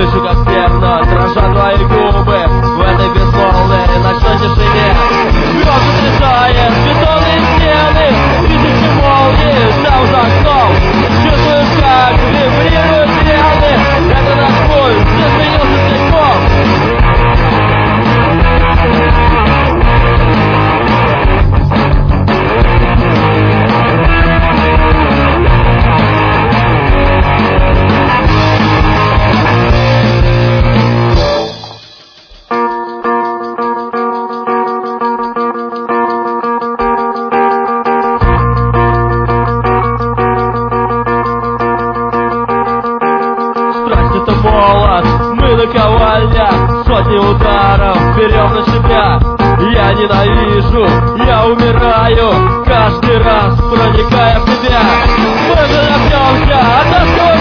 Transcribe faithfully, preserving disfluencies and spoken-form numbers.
Слышу, как верно дрожат твои губы в этой безмолвной ночной тишине. Звезды трясают бетонные стены, тысячи молний там за окном. Чувствуешь, как вибрируют вены. Это наш пульс, не сменился целиком. Мы на ковальнях, сотни ударов берем на себя. Я ненавижу, я умираю, каждый раз проникая в тебя. Мы же напьемся от тоски.